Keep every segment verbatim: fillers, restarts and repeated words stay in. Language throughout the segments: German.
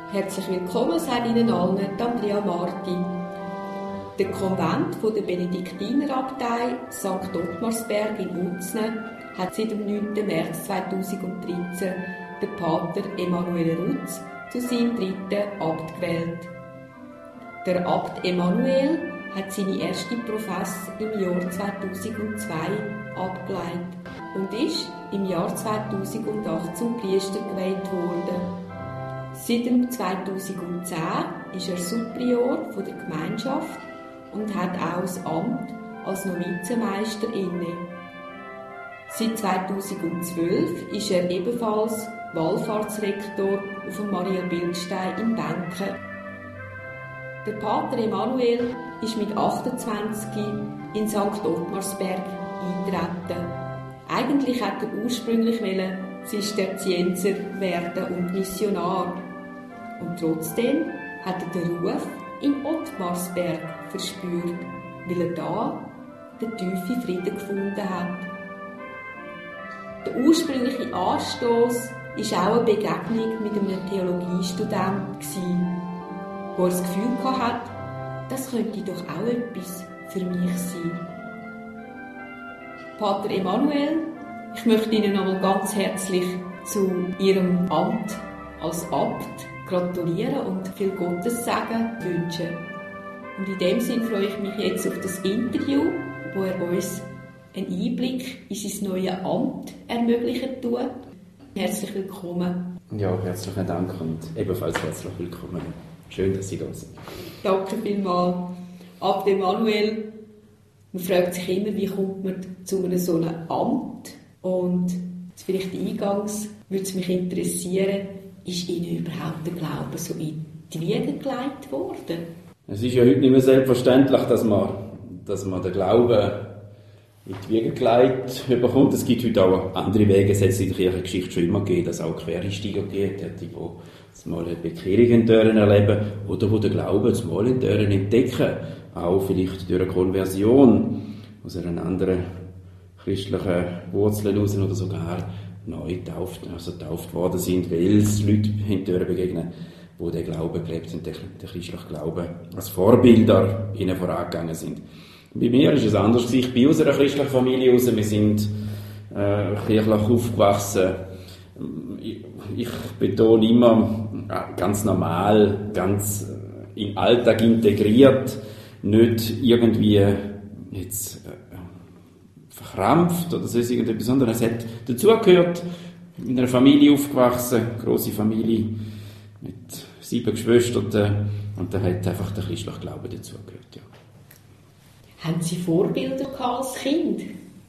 Herzlich willkommen, sagt Ihnen allen Andrea Marti. Der Konvent von der Benediktinerabtei Sankt Ottmarsberg in Utzne hat seit dem neunten März zweitausenddreizehn den Pater Emanuel Rutz zu seinem dritten Abt gewählt. Der Abt Emanuel hat seine erste Profess im Jahr zweitausendzwei abgeleitet und ist im Jahr zweitausendacht zum Priester geweiht worden. Seit dem zweitausendzehn ist er Superior von der Gemeinschaft und hat auch das Amt als Novizenmeister inne. Seit zweitausendzwölf ist er ebenfalls Wallfahrtsrektor auf dem Maria-Bildstein in Benken. Der Pater Emanuel ist mit achtundzwanzig in Sankt Ottmarsberg eingetreten. Eigentlich hätte er ursprünglich Zisterzienser werden und Missionar. Und trotzdem hat er den Ruf in Ottmarsberg verspürt, weil er da den tiefen Frieden gefunden hat. Der ursprüngliche Anstoß war auch eine Begegnung mit einem Theologiestudenten, der das Gefühl hatte, das könnte doch auch etwas für mich sein. Pater Emanuel, ich möchte Ihnen nochmal ganz herzlich zu Ihrem Amt als Abt gratulieren und viel Gottessegen wünschen. Und in dem Sinn freue ich mich jetzt auf das Interview, wo er uns einen Einblick in sein neues Amt ermöglichen tut. Herzlich willkommen. Ja, herzlichen Dank und ebenfalls herzlich willkommen. Schön, dass Sie da sind. Danke vielmals. Abt Emanuel, man fragt sich immer, wie kommt man zu einem so einem Amt? Und vielleicht eingangs würde es mich interessieren, ist Ihnen überhaupt der Glaube so in die Wiege gelegt worden? Es ist ja heute nicht mehr selbstverständlich, dass man, dass man den Glauben in die Wiege gelegt bekommt. Es gibt heute auch andere Wege, es hat es in der Kirchengeschichte schon immer gegeben, dass es auch Quereinsteiger gibt, die mal eine Bekehrung erleben oder die den Glauben mal entdecken, auch vielleicht durch eine Konversion aus einer anderen christlichen Wurzeln heraus oder sogar neu tauft, also tauft worden sind, weil es Leute hinterher begegnen, die den Glauben gelebt haben, den, den christlichen Glauben als Vorbilder ihnen vorangegangen sind. Bei mir ist es anders. Ich bin aus einer christlichen Familie raus. Wir sind äh, kirchlich aufgewachsen. Ich, ich betone immer ganz normal, ganz in den Alltag integriert, nicht irgendwie jetzt äh, verkrampft oder so irgendetwas, sondern es hat dazugehört, in einer Familie aufgewachsen, eine grosse Familie mit sieben Geschwistern, und da hat einfach der christliche Glaube dazugehört, ja. Haben Sie Vorbilder als Kind?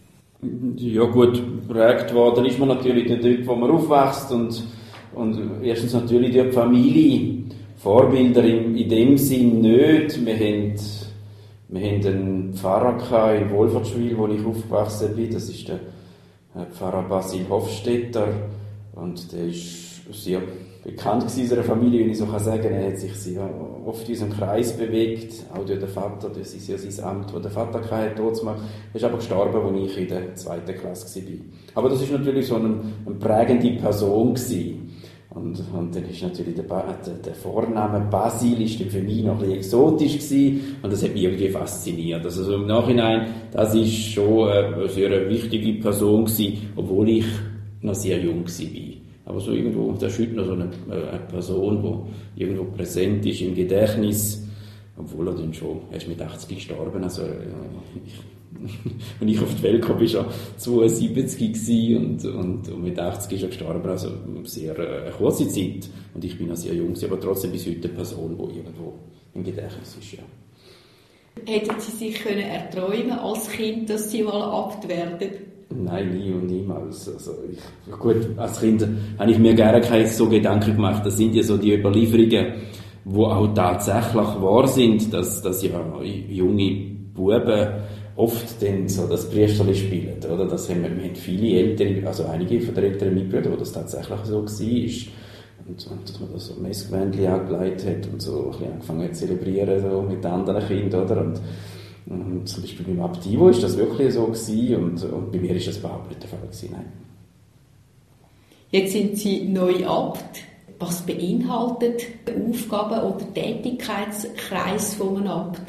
Ja gut, geprägt worden ist man natürlich dort, wo man aufwächst, und, und erstens natürlich durch die Familie. Vorbilder in, in dem Sinn nicht. Wir haben, wir haben einen Pfarrer in Wolfertschwil, wo ich aufgewachsen bin. Das ist der Pfarrer Basil Hofstetter, und der ist sehr bekannt in unserer Familie, wenn ich so sagen kann. Er hat sich sehr oft in unserem Kreis bewegt, auch durch den Vater. Das ist ja sein Amt, das der Vater hatte. Er ist aber gestorben, als ich in der zweiten Klasse war. Aber das ist natürlich so eine, eine prägende Person gewesen. Und, und dann ist natürlich der, der, der Vorname Basil ist für mich noch ein bisschen exotisch gewesen, und das hat mich irgendwie fasziniert. Also so im Nachhinein, das ist schon eine sehr wichtige Person gewesen, obwohl ich noch sehr jung war. Aber so irgendwo, das ist heute noch so eine, eine Person, die irgendwo präsent ist im Gedächtnis, obwohl er dann schon, er ist mit achtzig gestorben, also ich, als ich auf die Welt kam, war er zweiundsiebzig gewesen, und, und, und mit achtzig ist er gestorben, also sehr eine kurze Zeit, und ich bin noch sehr jung, aber trotzdem bis heute eine Person, die irgendwo im Gedächtnis ist, ja. Hätten Sie sich können erträumen als Kind, dass Sie mal Abt werden? Nein, nie und niemals. Also ich, gut, als Kind habe ich mir gerne keine so Gedanken gemacht. Das sind ja so die Überlieferungen, die auch tatsächlich wahr sind, dass, dass ja junge Buben oft dann so das Priesterli spielen, oder? Das haben wir, wir haben viele ältere, also einige von den älteren Mitbrüdern, wo das tatsächlich so war. Und, und dass man da so ein Messgewändchen angelegt hat und so ein bisschen angefangen hat zu zelebrieren, so mit anderen Kindern, oder? Und, und zum Beispiel beim Abt Ivo ist das wirklich so gewesen, und, und bei mir ist das überhaupt nicht der Fall gewesen, nein. Jetzt sind Sie neu Abt. Was beinhaltet die Aufgaben oder Tätigkeitskreis von einem Abt?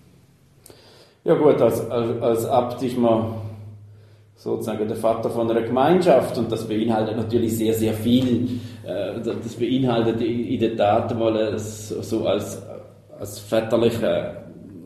Ja gut, als, als, als Abt ist man sozusagen der Vater von einer Gemeinschaft und das beinhaltet natürlich sehr, sehr viel. Das beinhaltet in der Tat mal so als, als väterlicher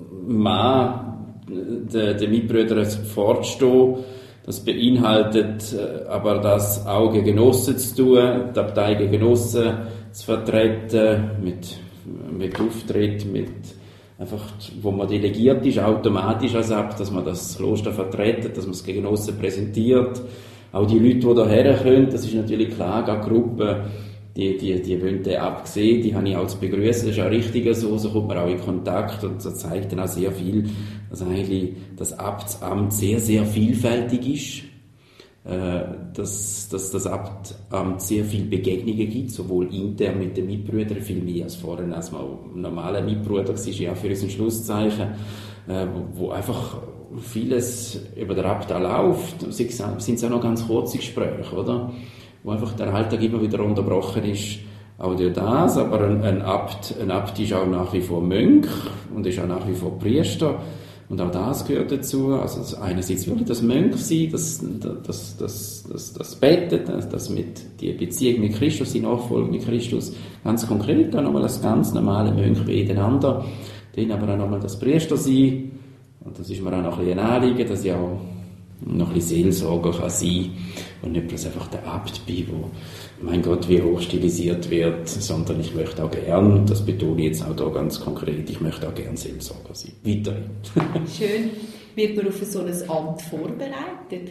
Mann den, den Mitbrüdern vorzustehen. Das beinhaltet aber das auch gegen Genossen zu tun, die Abtei gegen Genossen zu vertreten, mit, mit Auftritt, mit einfach, wo man delegiert ist, automatisch als Abt, dass man das Kloster vertritt, dass man es gegen Genossen präsentiert. Auch die Leute, die hierher kommen, das ist natürlich klar, eine Gruppe, die, die, die wollen den Abt sehen, die habe ich auch zu begrüßen, das ist auch richtig so, so kommt man auch in Kontakt und das zeigt dann auch sehr viel, dass eigentlich das Abtsamt sehr, sehr vielfältig ist, äh, dass, dass das Abtamt sehr viele Begegnungen gibt, sowohl intern mit den Mitbrüdern, viel mehr als vorher, als man ein normaler Mitbruder war, ja für uns ein Schlusszeichen, äh, wo, wo einfach vieles über den Abt läuft, sind es auch noch ganz kurze Gespräche, oder? Wo einfach der Alltag immer wieder unterbrochen ist, auch durch das, aber ein, ein, Abt, ein Abt ist auch nach wie vor Mönch und ist auch nach wie vor Priester und auch das gehört dazu, also einerseits wirklich das Mönch sein, das, das, das, das, das Beten, das, das mit die Beziehung mit Christus, die Nachfolge mit Christus, ganz konkret, dann nochmal das ganz normale Mönch beieinander, dann aber auch nochmal das Priester sein, und das ist mir auch noch ein, ein Anliegen, dass ich auch noch ein bisschen Seelsorger kann sein und nicht bloß einfach der Abt bin, wo, mein Gott, wie hoch stilisiert wird, sondern ich möchte auch gern, das betone ich jetzt auch da ganz konkret, ich möchte auch gern Seelsorger sein. Weiterhin. Schön. Wird man auf so ein Amt vorbereitet?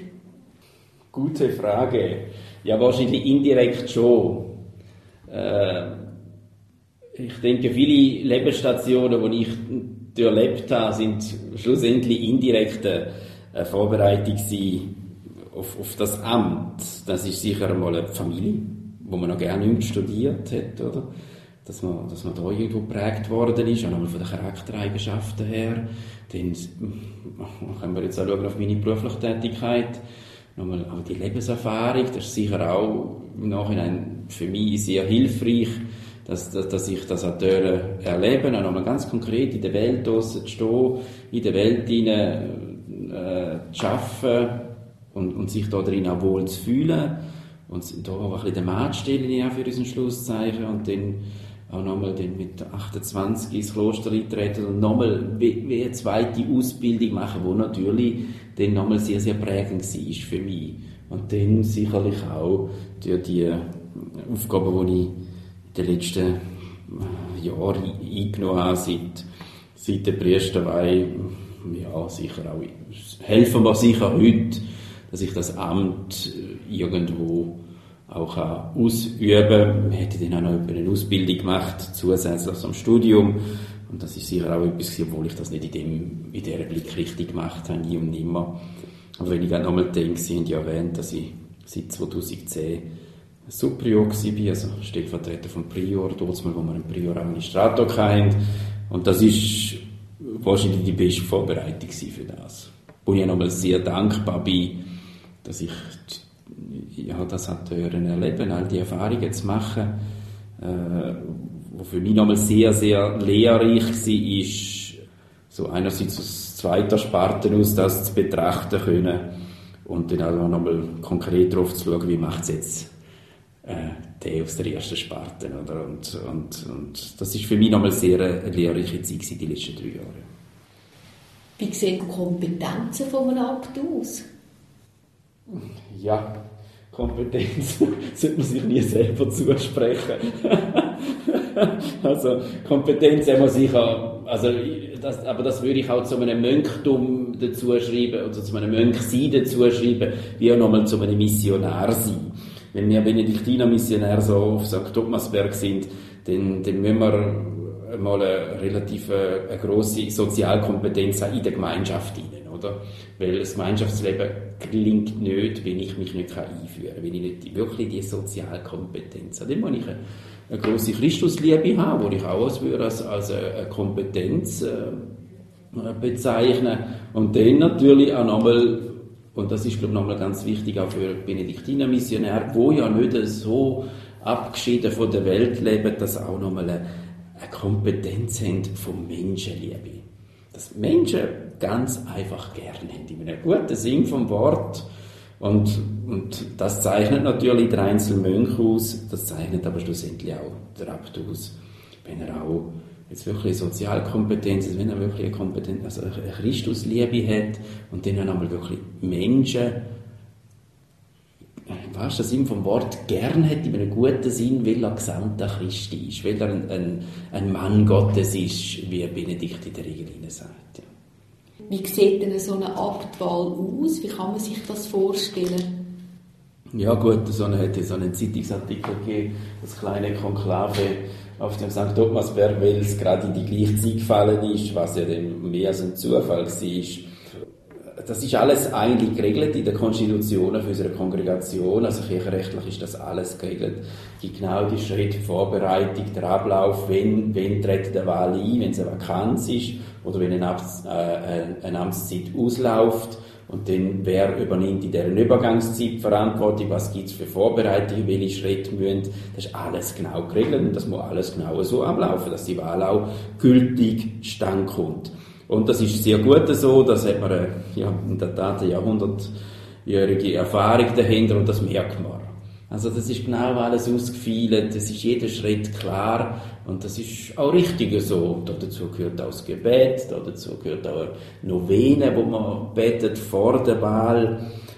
Gute Frage. Ja, wahrscheinlich indirekt schon. Äh, ich denke, viele Lebensstationen, die ich durchlebt habe, sind schlussendlich indirekte eine Vorbereitung sein auf, auf das Amt. Das ist sicher einmal eine Familie, wo man noch gerne nicht studiert hat, oder? Dass man, dass man da irgendwo geprägt worden ist, auch nochmal von den Charaktereigenschaften her. Dann können wir jetzt auch schauen auf meine berufliche Tätigkeit. Nochmal auch die Lebenserfahrung, das ist sicher auch im Nachhinein für mich sehr hilfreich, dass, dass, dass ich das auch erleben kann, auch nochmal ganz konkret in der Welt draussen zu stehen, in der Welt hinein zu arbeiten und, und sich da drin auch wohl zu fühlen und da auch ein bisschen den Maat stellen ja, für unseren Schlusszeichen und dann auch nochmal mit achtundzwanzig ins Kloster eintreten und nochmal wie, wie eine zweite Ausbildung machen, die natürlich dann nochmal sehr, sehr prägend war für mich. Und dann sicherlich auch durch die Aufgaben, die ich in den letzten Jahren eingenommen habe, seit, seit der Priesterweihe, ja, sicher auch, helfen wir sicher heute, dass ich das Amt irgendwo auch ausüben kann. Wir hätten dann auch noch eine Ausbildung gemacht, zusätzlich zum Studium. Und das ist sicher auch etwas, obwohl ich das nicht in, dem, in dieser Blickrichtung gemacht habe, nie und nimmer. Aber wenn ich gerade nochmal denke, Sie haben ja erwähnt, dass ich seit zweitausendzehn Superior war, also Stellvertreter vom Prior, dort mal, wo wir einen Prior Administrator hatten. Und das ist wahrscheinlich die beste Vorbereitung für das. Wo ich nochmal sehr dankbar bin, dass ich ja, das hat erleben, all die Erfahrungen zu machen, äh, wo für mich nochmal sehr, sehr lehrreich war, ist, so einerseits aus zweiter Sparte aus das zu betrachten können und dann auch nochmal konkret darauf zu schauen, wie macht es jetzt äh, der aus der ersten Sparte, oder? Und, und, und das ist für mich nochmal sehr eine lehrreiche Zeit gewesen, die letzten drei Jahre. Wie sehen die Kompetenzen von einem Abt aus? Ja, Kompetenz sollte man sich nie selber zusprechen. Also Kompetenz haben wir sicher, also das, aber das würde ich auch zu einem Mönchtum dazu schreiben, oder zu einem Mönchsein dazu schreiben, wie auch nochmal zu einem Missionar sein. Wenn wir Benediktiner Missionär so auf Sankt Thomasberg sind, dann, dann müssen wir mal eine relativ eine, eine grosse Sozialkompetenz haben in der Gemeinschaft hinein, oder? Weil das Gemeinschaftsleben gelingt nicht, wenn ich mich nicht einführen kann, wenn ich nicht wirklich die Sozialkompetenz habe. Dann muss ich eine, eine grosse Christusliebe haben, die ich auch als, als, als eine Kompetenz äh, bezeichnen. Und dann natürlich auch nochmal, und das ist, glaube ich, nochmal ganz wichtig auch für Benediktiner Missionäre, wo ja nicht so abgeschieden von der Welt leben, dass sie auch nochmal eine, eine Kompetenz haben vom Menschenliebe. Dass Menschen ganz einfach gerne haben, in einem guten Sinn vom Wort. Und, und das zeichnet natürlich der Einzelmönch aus, das zeichnet aber schlussendlich auch der Abt aus, wenn er auch jetzt wirklich Sozialkompetenz, also wenn er wirklich eine Kompetenz, also eine Christusliebe hat und dann einmal wirklich Menschen, im wahrsten Sinn vom Wort, gern hat, in einem guten Sinn, weil er Gesandter Christi ist, weil er ein, ein, ein Mann Gottes ist, wie Benedikt in der Regel sagt. Ja. Wie sieht denn so eine Abtwahl aus? Wie kann man sich das vorstellen? Ja gut, so eine, hat so einen Zeitungsartikel gegeben, das kleine Konklave auf dem Sankt Ottmarsberg, weil es gerade in die gleiche Zeit gefallen ist, was ja dann mehr als ein Zufall war. Das ist alles eigentlich geregelt in den Konstitutionen für unsere Kongregation, also kirchenrechtlich ist das alles geregelt. Es gibt genau die Schritte, die Vorbereitung, der Ablauf, wenn, wenn tritt der Wahl ein, wenn es eine Vakanz ist oder wenn eine, Amts, äh, eine Amtszeit ausläuft. Und dann, wer übernimmt in dieser Übergangszeit Verantwortung, was gibt es für Vorbereitungen, welche Schritte müssen, das ist alles genau geregelt und das muss alles genau so ablaufen, dass die Wahl auch gültig stand kommt. Und das ist sehr gut so, das hat man ja, in der Tat eine jahrhundertjährige Erfahrung dahinter und das merkt man. Also das ist genau alles ausgefeilt, das ist jeder Schritt klar und das ist auch richtig so. Dazu gehört auch das Gebet, dazu gehört auch eine Novene, wo man betet vor der Wahl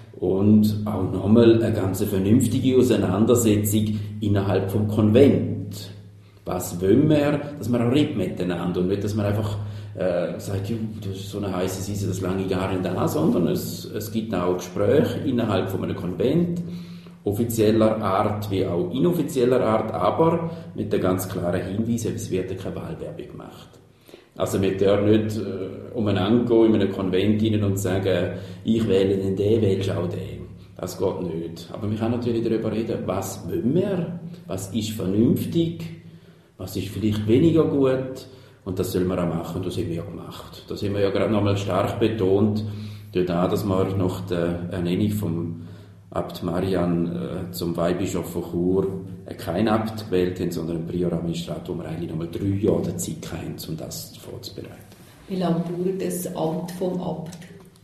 und auch nochmal eine ganz vernünftige Auseinandersetzung innerhalb vom Konvent. Was wollen wir, dass wir auch reden miteinander und nicht, dass man einfach äh, sagt, ja, das ist so eine heisse Seise, das lange gar nicht da, sondern es, es gibt auch Gespräche innerhalb von einem Konvent, offizieller Art wie auch inoffizieller Art, aber mit der ganz klaren Hinweis, es wird keine Wahlwerbung gemacht. Also wir dürfen nicht äh, umeinander gehen in einem Konvent rein und sagen, ich wähle den, den wählst auch den. Das geht nicht. Aber wir können natürlich darüber reden, was wollen wir, was ist vernünftig, was ist vielleicht weniger gut und das sollen wir auch machen und das haben wir ja gemacht. Das haben wir ja gerade nochmal stark betont, dadurch, dass wir nach der Ernennung vom Abt Marian äh, zum Weihbischof von Chur äh, kein Abt gewählt haben, sondern einen Prioradministrat, wo wir eigentlich nochmal drei Jahre Zeit hatten, um das vorzubereiten. Wie lange dauert das Amt vom Abt?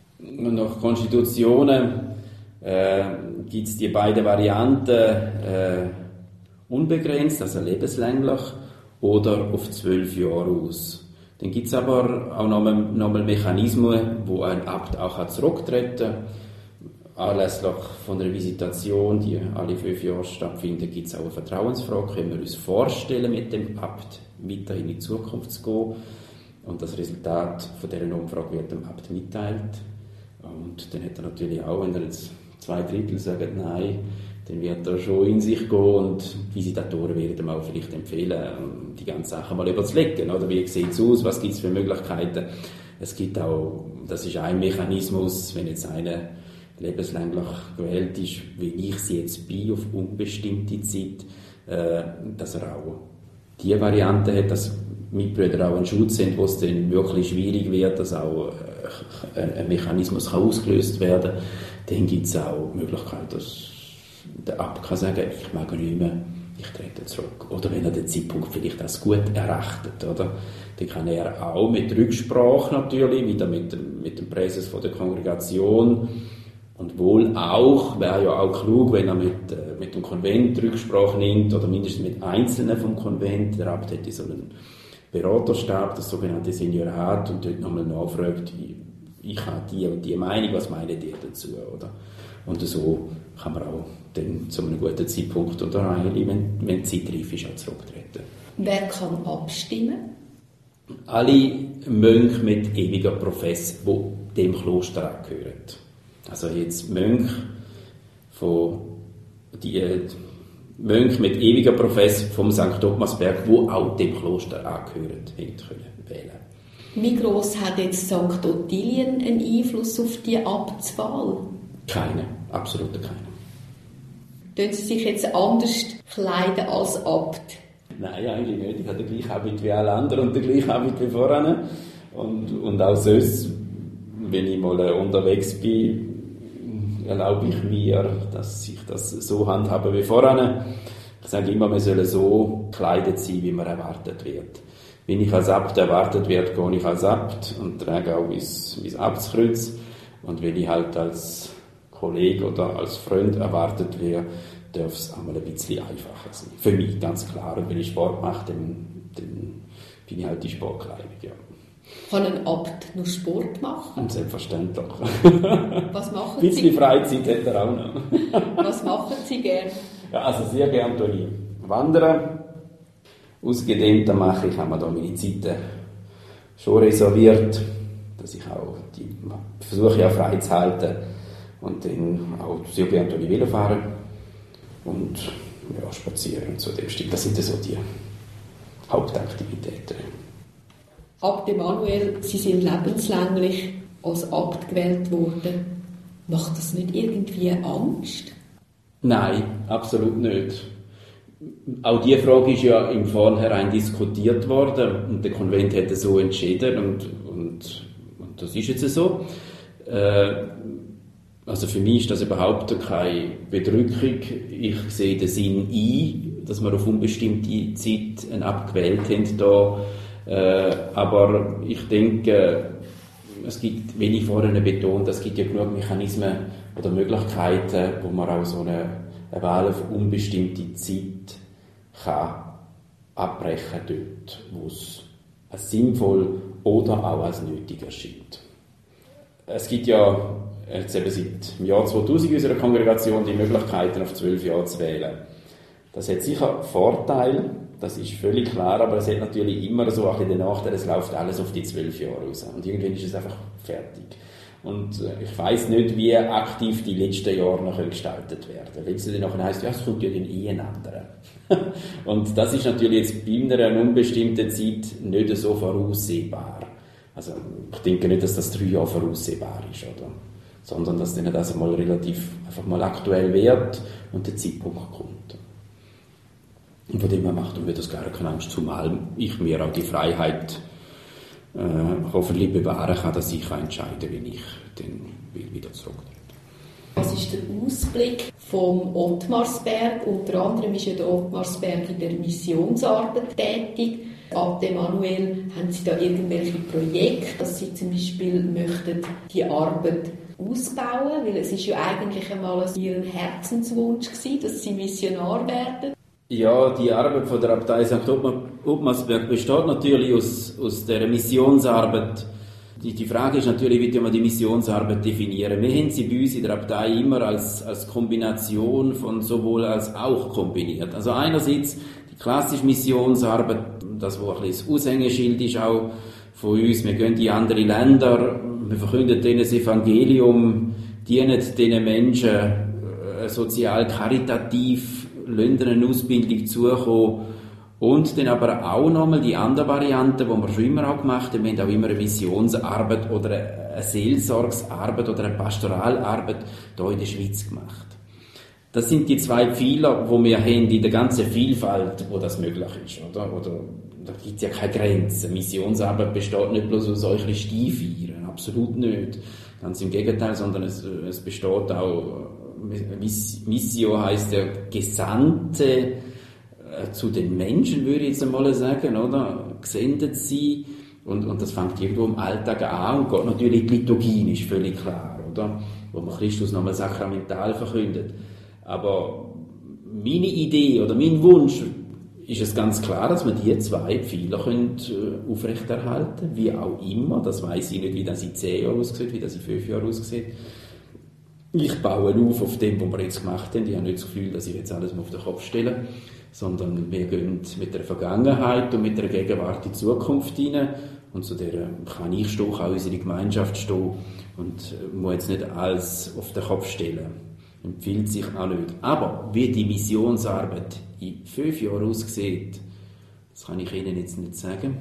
Nach Konstitutionen äh, gibt es die beiden Varianten äh, unbegrenzt, also lebenslänglich, oder auf zwölf Jahre aus. Dann gibt es aber auch nochmal noch Mechanismen, wo ein Abt auch zurücktreten kann. Anlässlich von einer Visitation, die alle fünf Jahre stattfindet, gibt es auch eine Vertrauensfrage. Können wir uns vorstellen, mit dem Abt weiterhin in die Zukunft zu gehen? Und das Resultat von dieser Umfrage wird dem Abt mitteilt. Und dann hat er natürlich auch, wenn er jetzt zwei Drittel sagen nein, dann wird er schon in sich gehen und die Visitatoren werden ihm auch vielleicht empfehlen, die ganzen Sachen mal überzulegen. Oder wie sieht es aus, was gibt es für Möglichkeiten? Es gibt auch, das ist ein Mechanismus, wenn jetzt einer lebenslänglich gewählt ist, wie ich sie jetzt bin, auf unbestimmte Zeit, äh, dass er auch die Variante hat, dass Mitbrüder auch einen Schutz haben, wo es dann wirklich schwierig wird, dass auch äh, ein Mechanismus kann ausgelöst werden kann. Dann gibt es auch die Möglichkeit, dass der Abt kann sagen, ich mag nicht mehr, ich trete zurück. Oder wenn er den Zeitpunkt vielleicht als gut erachtet, oder? Dann kann er auch mit Rücksprache natürlich, wieder mit dem, mit dem Präses von der Kongregation, und wohl auch, wäre ja auch klug, wenn er mit, äh, mit dem Konvent Rücksprache nimmt, oder mindestens mit Einzelnen vom Konvent. Der Abt hätte so einen Beraterstab, das sogenannte Seniorat, und dort nochmal nachfragt, ich habe die und die Meinung, was meinen die dazu, oder? Und so kann man auch dann zu einem guten Zeitpunkt oder eigentlich, wenn, wenn die Zeit reif ist, auch zurücktreten. Wer kann abstimmen? Alle Mönche mit ewiger Profess, die dem Kloster angehören. Also jetzt Mönche von die Mönche mit ewiger Profess vom Sankt Ottmarsberg, die auch dem Kloster angehören, können wählen. Wie gross hat jetzt Sankt Ottilien einen Einfluss auf die Abtswahl? Keine, absolut keine. Tun Sie sich jetzt anders kleiden als Abt? Nein, eigentlich nicht. Ich habe den gleichen Habit wie alle anderen und den gleichen Habit wie vorhin. Und, und auch sonst, wenn ich mal unterwegs bin, erlaube ich mir, dass ich das so handhabe wie vorhin. Ich sage immer, man soll so gekleidet sein, wie man erwartet wird. Wenn ich als Abt erwartet werde, gehe ich als Abt und trage auch mein Abtskreuz. Und wenn ich halt als Kollege oder als Freund erwartet werde, darf es einmal ein bisschen einfacher sein. Für mich ganz klar. Und wenn ich Sport mache, dann, dann bin ich halt die Sportkleidung, ja. Kann ein Abt nur Sport machen? Und selbstverständlich. Was machen ein bisschen Sie? Freizeit hat er auch noch. Was machen Sie gerne? Ja, also sehr gerne tue ich wandern. Ausgedehnter mache ich, habe mir da meine Zeiten schon reserviert, dass ich auch die versuche ja frei zu halten und dann auch sehr gerne tue ich Velo fahren und ja, spazieren und so dem Stil. Das sind so die Hauptaktivitäten. Abt Emanuel, Sie sind lebenslänglich als Abt gewählt worden. Macht das nicht irgendwie Angst? Nein, absolut nicht. Auch diese Frage ist ja im Vornherein diskutiert worden und der Konvent hat so entschieden und, und, und das ist jetzt so. Äh, also für mich ist das überhaupt keine Bedrückung. Ich sehe den Sinn ein, dass wir auf unbestimmte Zeit einen abgewählt haben da. Äh, aber ich denke, es gibt, wenn ich vorhin betont, es gibt ja genug Mechanismen oder Möglichkeiten, wo man auch so eine, eine Wahl auf unbestimmte Zeit kann abbrechen dort, wo es als sinnvoll oder auch als nötig erscheint. Es gibt ja jetzt eben seit dem Jahr zweitausend in unserer Kongregation die Möglichkeiten, auf zwölf Jahre zu wählen. Das hat sicher Vorteile, das ist völlig klar, aber es hat natürlich immer so ein bisschen den Nachteil, es läuft alles auf die zwölf Jahre raus. Und irgendwann ist es einfach fertig. Und äh, ich weiss nicht, wie aktiv die letzten Jahre noch gestaltet werden. Wenn es dann nachher heisst, ja, es kommt ja dann eh ein anderer. Und das ist natürlich jetzt bei einer unbestimmten Zeit nicht so voraussehbar. Also ich denke nicht, dass das drei Jahre voraussehbar ist, oder? Sondern dass dann das mal relativ einfach mal aktuell wird und der Zeitpunkt kommt. Und von dem her macht mir das gar keine Angst, zumal ich mir auch die Freiheit äh, hoffentlich bewahren kann, dass ich entscheiden kann, wenn ich dann wieder zurücktrete. Was ist der Ausblick vom Ottmarsberg? Unter anderem ist ja der Ottmarsberg in der Missionsarbeit tätig. Abt Emanuel, haben Sie da irgendwelche Projekte, dass Sie zum Beispiel möchten die Arbeit ausbauen? Weil es ist ja eigentlich einmal Ihr Herzenswunsch gewesen, dass Sie Missionar werden. Ja, die Arbeit von der Abtei Sankt Ottmarsberg besteht natürlich aus, aus der Missionsarbeit. Die, die Frage ist natürlich, wie man die Missionsarbeit definieren. Wir haben sie bei uns in der Abtei immer als, als Kombination von sowohl als auch kombiniert. Also einerseits die klassische Missionsarbeit, das, wo ein bisschen das Aushängeschild ist auch von uns. Wir gehen in andere Länder, wir verkünden denen das Evangelium, dienen diesen Menschen äh, sozial, karitativ, lassen eine Ausbildung zukommen. Und dann aber auch nochmal die andere Variante, die wir schon immer auch gemacht haben. Wir haben auch immer eine Missionsarbeit oder eine Seelsorgsarbeit oder eine Pastoralarbeit hier in der Schweiz gemacht. Das sind die zwei Pfeiler, die wir haben in der ganzen Vielfalt, wo das möglich ist. Oder? Oder, da gibt es ja keine Grenzen. Missionsarbeit besteht nicht bloß aus Eucharistiefeiern, absolut nicht. Ganz im Gegenteil, sondern es, es besteht auch, Missio heisst ja Gesandte zu den Menschen, würde ich jetzt einmal sagen, oder? Gesendet sein. Und, und das fängt irgendwo im Alltag an und geht natürlich die Liturgie, ist völlig klar, oder? Wo man Christus nochmal sakramental verkündet. Aber meine Idee oder mein Wunsch ist es ganz klar, dass wir diese zwei Pfeiler können, äh, aufrechterhalten, wie auch immer. Das weiss ich nicht, wie das in zehn Jahren aussieht, wie das in fünf Jahren aussieht. Ich baue auf auf dem, was wir jetzt gemacht haben. Ich habe nicht das Gefühl, dass ich jetzt alles auf den Kopf stelle, sondern wir gehen mit der Vergangenheit und mit der Gegenwart in die Zukunft hinein. Und zu der kann ich stehen, kann unsere Gemeinschaft stehen und muss jetzt nicht alles auf den Kopf stellen. Empfiehlt sich auch nicht. Aber wie die Missionsarbeit in fünf Jahren aussieht, das kann ich Ihnen jetzt nicht sagen.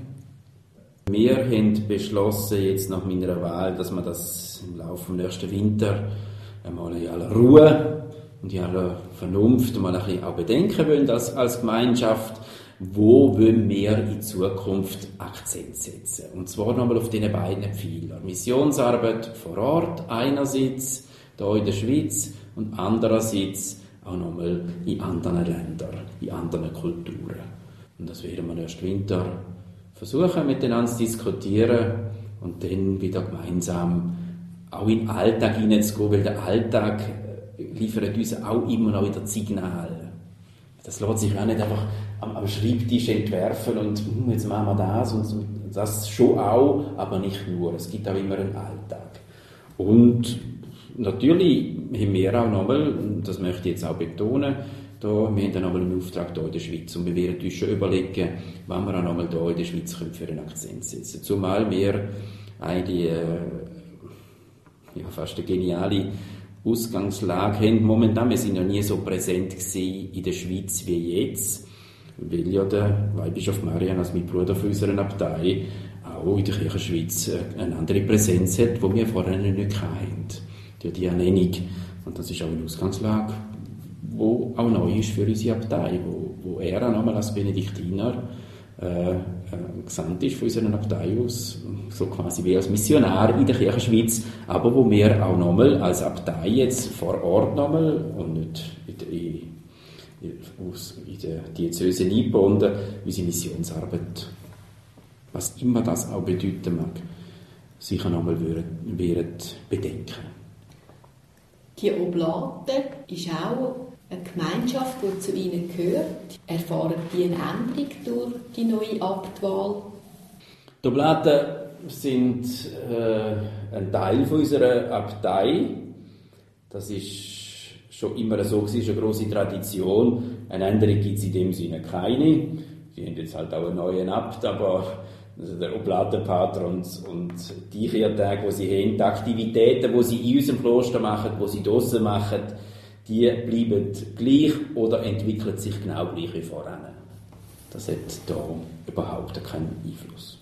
Wir haben beschlossen, jetzt nach meiner Wahl, dass wir das im Laufe des nächsten Winter einmal in aller Ruhe und in aller Vernunft mal ein bisschen auch bedenken wollen als, als Gemeinschaft, wo wollen wir in Zukunft Akzent setzen. Und zwar nochmal auf diese beiden Pfeiler. Missionsarbeit vor Ort einerseits, hier in der Schweiz, und andererseits auch nochmal in anderen Ländern, in anderen Kulturen. Und das werden wir erst Winter versuchen, miteinander zu diskutieren und dann wieder gemeinsam auch in den Alltag hineinzugehen, weil der Alltag liefert uns auch immer noch wieder Signale. Das lässt sich auch nicht einfach am, am Schreibtisch entwerfen und hm, jetzt machen wir das und das schon auch, aber nicht nur. Es gibt auch immer einen Alltag. Und natürlich haben wir auch nochmal, das möchte ich jetzt auch betonen, da, wir haben dann nochmal einen Auftrag hier in der Schweiz und wir werden uns schon überlegen, wann wir auch nochmal hier in der Schweiz für einen Akzent setzen. Zumal wir eine äh, ja, fast eine geniale Ausgangslage haben. Momentan, wir sind ja nie so präsent gewesen in der Schweiz wie jetzt, weil ja der Weihbischof Marian als Mitbruder von unserer Abtei auch in der Kirchenschweiz eine andere Präsenz hat, die wir vorher nicht hatten. Durch die Ernennung. Und das ist auch eine Ausgangslage, die auch neu ist für unsere Abtei, wo, wo er auch nochmal als Benediktiner äh, äh, gesandt ist von unserer Abtei aus, so quasi wie als Missionar in der Kirchenschweiz, aber wo wir auch nochmal als Abtei jetzt vor Ort nochmal und nicht in der, in, in der Diözese eingebunden, unsere Missionsarbeit, was immer das auch bedeuten mag, sicher nochmal werden bedenken. Die Oblate ist auch eine Gemeinschaft, die zu ihnen gehört. Erfahren die eine Änderung durch die neue Abtwahl? Die Oblaten sind äh, ein Teil von unserer Abtei. Das ist schon immer so gewesen, ist eine grosse Tradition. Eine Änderung gibt es in dem Sinne keine. Sie haben jetzt halt auch einen neuen Abt, aber also der Oblatenpater und, und die Kirchtage, die sie haben, die Aktivitäten, die sie in unserem Kloster machen, die sie draussen machen, die bleiben gleich oder entwickeln sich genau gleich wie vorher. Das hat da überhaupt keinen Einfluss.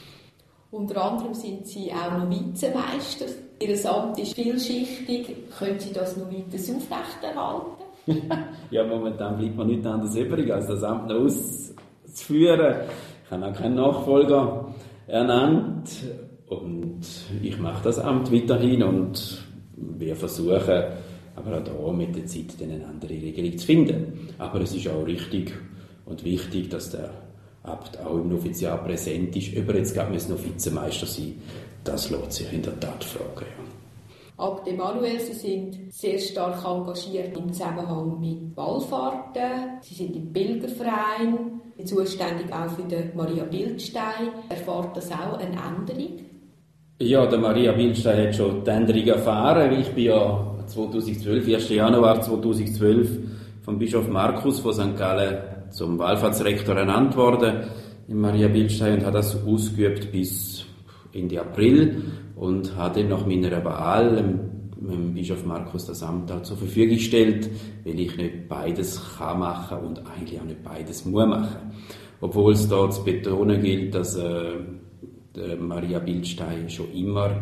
Unter anderem sind Sie auch noch Vizemeister. Ihr Amt ist vielschichtig. Können Sie das noch weiter aufrechterhalten? Ja, momentan bleibt mir nichts anderes übrig, als das Amt noch auszuführen. Ich habe auch keinen Nachfolger ernannt und ich mache das Amt weiterhin und wir versuchen, aber auch da mit der Zeit eine andere Regelung zu finden. Aber es ist auch richtig und wichtig, dass der Abt auch im Noviziat präsent ist. Ob er jetzt gerade noch Vizemeister sein, das lässt sich in der Tat fragen. Abt Emanuel, Sie sind sehr stark engagiert im Zusammenhang mit Wallfahrten. Sie sind im Pilgerverein, zuständig auch für den Maria Bildstein. Erfahrt das auch eine Änderung? Ja, der Maria Bildstein hat schon die Änderung erfahren. Ich bin ja zweitausendzwölf, ersten Januar zweitausendzwölf, vom Bischof Markus von Sankt Gallen zum Wallfahrtsrektor ernannt worden in Maria Bildstein und habe das ausgeübt bis Ende April und habe dann nach meiner Wahl dem, dem Bischof Markus das Amt auch zur Verfügung gestellt, weil ich nicht beides kann machen und eigentlich auch nicht beides muss machen. Obwohl es da zu betonen gilt, dass äh, der Maria Bildstein schon immer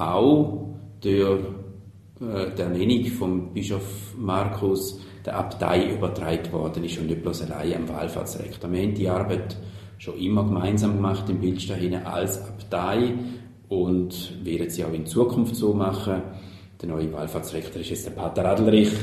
auch durch äh, die Ernennung vom Bischof Markus der Abtei übertragen worden ist und nicht bloß allein am Wallfahrtsrektor. Wir haben die Arbeit schon immer gemeinsam gemacht in Bildstein als Abtei und werden sie auch in Zukunft so machen. Der neue Wallfahrtsrektor ist jetzt der Pater Adelrich,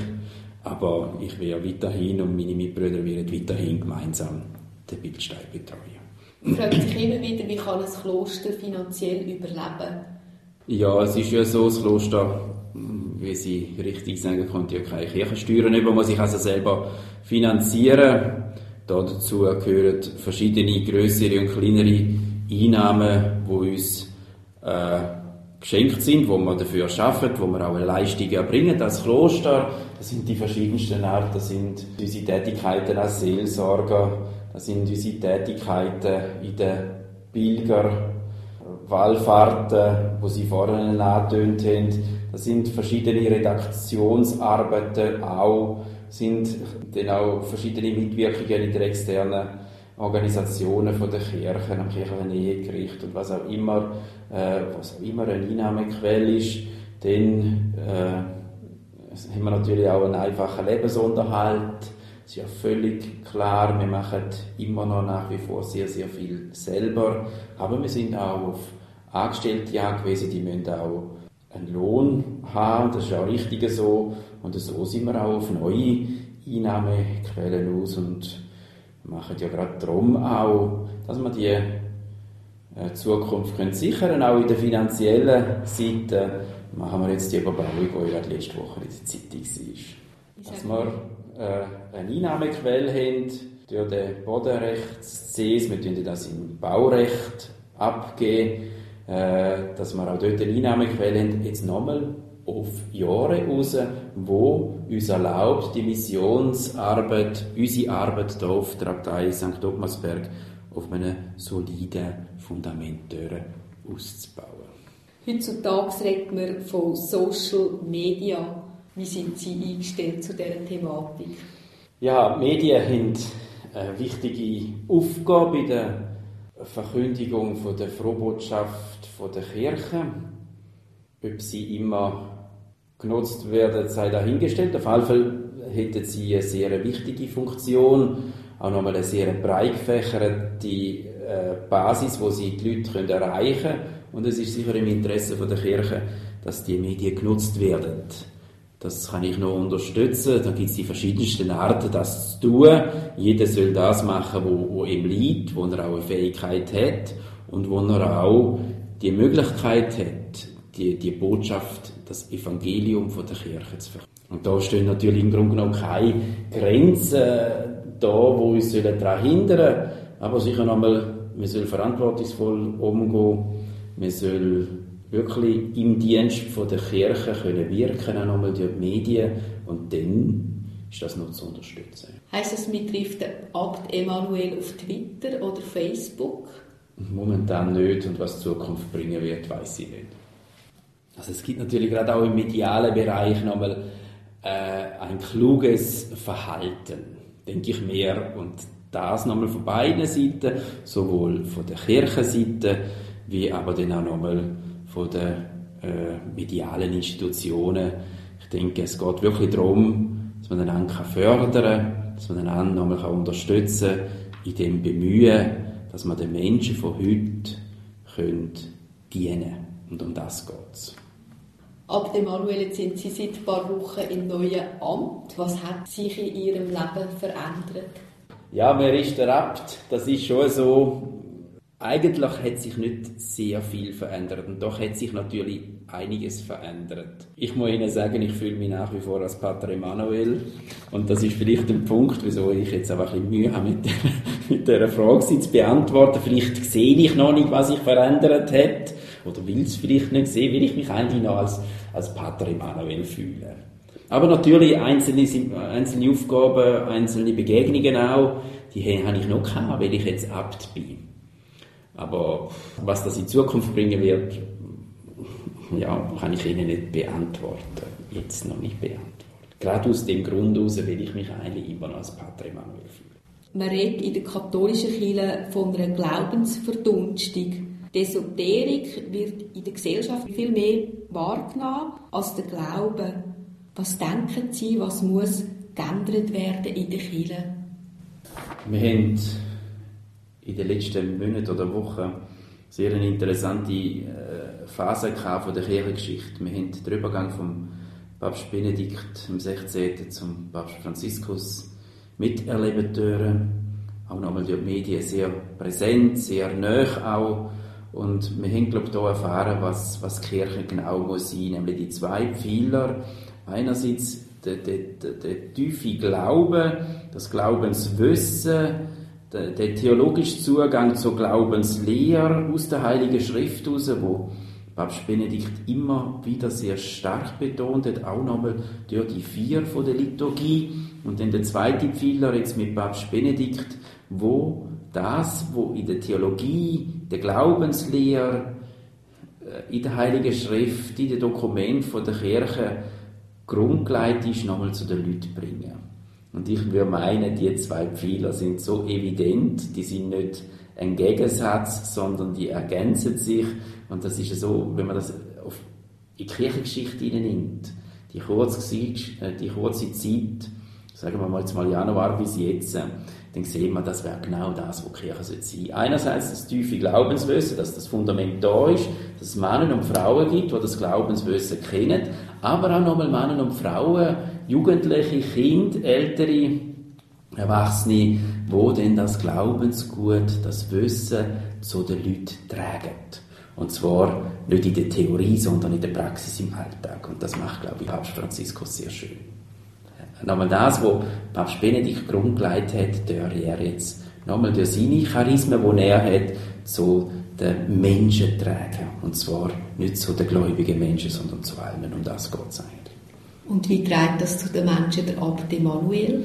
aber ich werde weiterhin und meine Mitbrüder werden weiterhin gemeinsam den Bildstein betreuen. Man fragt sich immer wieder, wie kann ein Kloster finanziell überleben? Ja, es ist ja so, das Kloster, wie Sie richtig sagen, kommt ja keine Kirchensteuern über, muss sich also selber finanzieren. Dazu gehören verschiedene grössere und kleinere Einnahmen, die uns äh, geschenkt sind, wo wir dafür arbeiten, wo wir auch eine Leistung erbringen als Kloster. Das sind die verschiedensten Arten, das sind unsere Tätigkeiten als Seelsorger, das sind unsere Tätigkeiten in den Pilgerwallfahrten, die Sie vorhin angetönt haben. Das sind verschiedene Redaktionsarbeiten auch, sind dann auch verschiedene Mitwirkungen in der externen Organisationen von der Kirche, am kirchlichen Ehegericht und was auch immer, äh, was auch immer eine Einnahmequelle ist. Dann äh, haben wir natürlich auch einen einfachen Lebensunterhalt. Das ist ja völlig klar, wir machen immer noch nach wie vor sehr, sehr viel selber, aber wir sind auch auf Angestellte angewiesen, die müssen auch einen Lohn haben, das ist auch richtig so. Und so sind wir auch auf neue Einnahmequellen aus und machen ja gerade darum auch, dass wir die äh, Zukunft können sichern, auch in der finanziellen Seite machen wir jetzt die Überbauung, die ja letzte Woche in der Zeitung war. Dass wir äh, eine Einnahmequelle haben durch den Bodenrechts-C, wir tun das im Baurecht abgeben, äh, dass wir auch dort eine Einnahmequelle haben, jetzt nochmal auf Jahre raus, wo uns erlaubt, die Missionsarbeit, unsere Arbeit hier auf der Abtei Sankt Ottmarsberg auf einem soliden Fundament auszubauen. Heutzutage redet man von Social Media. Wie sind Sie eingestellt zu dieser Thematik? Ja, die Medien haben eine wichtige Aufgabe in der Verkündigung von der Frohbotschaft von der Kirche. Ob sie immer genutzt werden, sei dahingestellt. Auf jeden Fall hätten sie eine sehr wichtige Funktion, auch nochmal eine sehr breit gefächerte äh, Basis, wo sie die Leute können erreichen können. Und es ist sicher im Interesse von der Kirche, dass die Medien genutzt werden. Das kann ich noch unterstützen. Da gibt es die verschiedensten Arten, das zu tun. Jeder soll das machen, wo, wo ihm liegt, wo er auch eine Fähigkeit hat und wo er auch die Möglichkeit hat, die, die Botschaft, das Evangelium von der Kirche zu verkünden. Und da stehen natürlich im Grunde genommen keine Grenzen da, wo uns daran hindern sollen. Aber sicher nochmal, wir sollen verantwortungsvoll umgehen. Wir sollen wirklich im Dienst von der Kirche können wirken, auch nochmal durch die Medien. Und dann ist das noch zu unterstützen. Heisst das, man trifft den Abt Emanuel auf Twitter oder Facebook? Momentan nicht. Und was die Zukunft bringen wird, weiss ich nicht. Also es gibt natürlich gerade auch im medialen Bereich nochmal äh, ein kluges Verhalten, denke ich mehr. Und das nochmal von beiden Seiten, sowohl von der Kirchenseite, wie aber dann auch nochmal von den äh, medialen Institutionen. Ich denke, es geht wirklich darum, dass man einander fördern kann, dass man einander nochmal unterstützen kann in dem Bemühen, dass man den Menschen von heute können dienen können. Und um das geht es. Abt Emanuel, jetzt sind Sie seit ein paar Wochen im neuen Amt. Was hat sich in Ihrem Leben verändert? Ja, wer ist der Abt? Das ist schon so. Eigentlich hat sich nicht sehr viel verändert und doch hat sich natürlich einiges verändert. Ich muss Ihnen sagen, ich fühle mich nach wie vor als Pater Emanuel und das ist vielleicht ein Punkt, wieso ich jetzt einfach ein bisschen Mühe habe, mit, der, mit dieser Frage zu beantworten. Vielleicht sehe ich noch nicht, was sich verändert hat oder will es vielleicht nicht sehen, will ich mich eigentlich noch als, als Pater Emanuel fühlen. Aber natürlich einzelne, einzelne Aufgaben, einzelne Begegnungen auch, die habe ich noch gehabt, weil ich jetzt Abt bin. Aber was das in Zukunft bringen wird, ja, kann ich Ihnen nicht beantworten. Jetzt noch nicht beantworten. Gerade aus dem Grund heraus will ich mich eigentlich immer noch als Pater Emanuel fühlen. Man redet in der katholischen Kirche von einer Glaubensverdunstung. Die Esoterik wird in der Gesellschaft viel mehr wahrgenommen als der Glaube. Was denken Sie, was muss geändert werden in der Kirche? Wir haben in den letzten Monaten oder Wochen sehr eine interessante Phase von der Kirchengeschichte. Wir haben den Übergang vom Papst Benedikt am sechzehnten zum Papst Franziskus miterleben dürfen. Auch nochmal durch die Medien sehr präsent, sehr nah auch. Und wir haben, glaube ich, hier erfahren, was, was die Kirche genau muss sein, nämlich die zwei Pfeiler. Einerseits der, der, der, der tiefe Glaube, das Glaubenswissen, der, der theologische Zugang zur Glaubenslehre aus der Heiligen Schrift heraus, wo Papst Benedikt immer wieder sehr stark betont hat, auch nochmal durch die vier von der Liturgie. Und dann der zweite Pfeiler jetzt mit Papst Benedikt, wo das, wo in der Theologie, der Glaubenslehre, in der Heiligen Schrift, in den Dokumenten der Kirche grundgelegt ist, nochmal zu den Leuten bringen. Und ich würde meinen, die zwei Pfeiler sind so evident, die sind nicht ein Gegensatz, sondern die ergänzen sich. Und das ist so, wenn man das auf in die Kirchengeschichte nimmt, die kurze, die kurze Zeit, sagen wir mal jetzt mal Januar bis jetzt, dann sieht man, das wäre genau das, was die Kirche sein sollte. Einerseits das tiefe Glaubenswissen, dass das Fundament da ist, dass es Männer und Frauen gibt, die das Glaubenswissen kennen, aber auch nochmal Männer und Frauen, Jugendliche, Kinder, Ältere, Erwachsene, wo denn das Glaubensgut, das Wissen zu den Leuten tragen. Und zwar nicht in der Theorie, sondern in der Praxis im Alltag. Und das macht, glaube ich, Papst Franziskus sehr schön. Nochmal das, was Papst Benedikt grundgelegt hat, der er jetzt nochmal durch seine Charismen, die er hat, zu den Menschen tragen. Und zwar nicht zu den gläubigen Menschen, sondern zu allen. Um das geht es eigentlich. Und wie trägt das zu den Menschen der Abt Emanuel?